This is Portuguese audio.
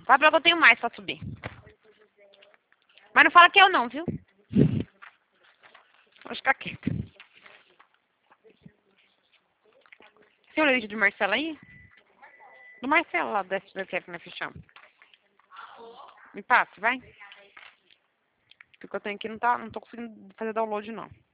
Fala pra ela que eu tenho mais pra subir. Mas não fala que eu não, viu? Vou ficar quieta. Tem o vídeo do Marcelo aí? Do Marcelo lá do SBT que nós fechamos. Me passa, vai. Porque eu tenho aqui, não tô conseguindo fazer download, não.